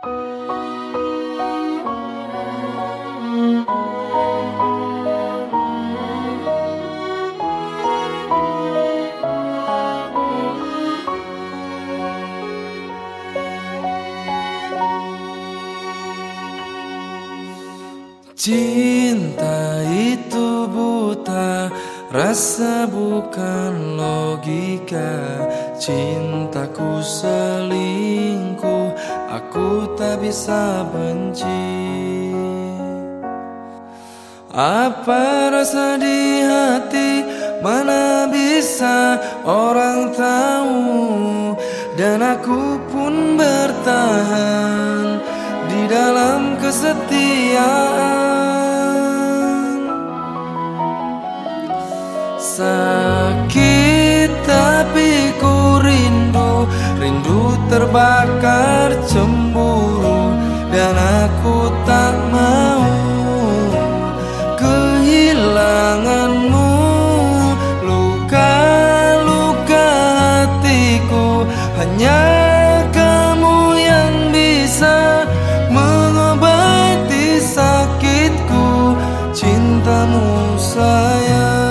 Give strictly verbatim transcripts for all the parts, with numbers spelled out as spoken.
Cinta itu buta, rasa bukan logika. Cintaku selingkuh, aku tak bisa benci. Apa rasa di hati, mana bisa orang tahu. Dan aku pun bertahan di dalam kesetiaan. Sakit tapi ku rindu, rindu terbakar cemburu. Dan aku tak mau kehilanganmu. Luka-luka hatiku, hanya kamu yang bisa mengobati sakitku. Cintamu sayang.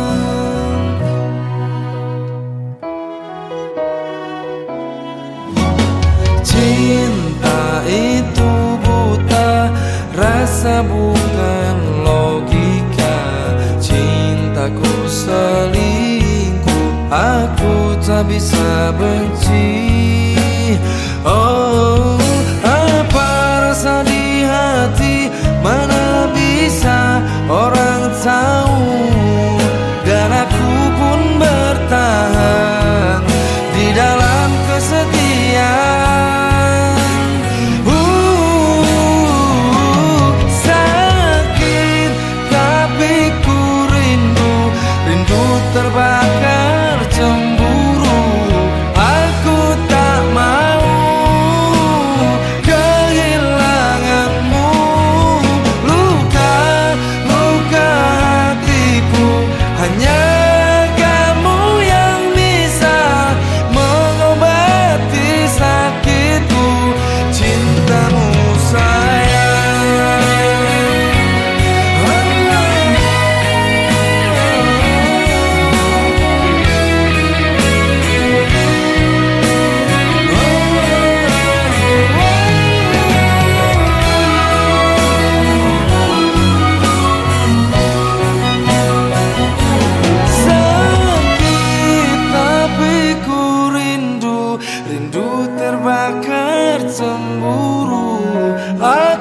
Cinta itu buta, rasa bukan logika. Cintaku selingkuh, aku tak bisa benci. Oh, apa rasa di hati, mana bisa orang tahu. Dan aku pun bertahan di dalam kesetiaan. Terbakar cemburu, aku tak mau kehilanganmu. Luka-luka hatiku, hanya kamu yang bisa mengobati sakitku. Cintamu sayang. Rindu terbakar cemburu.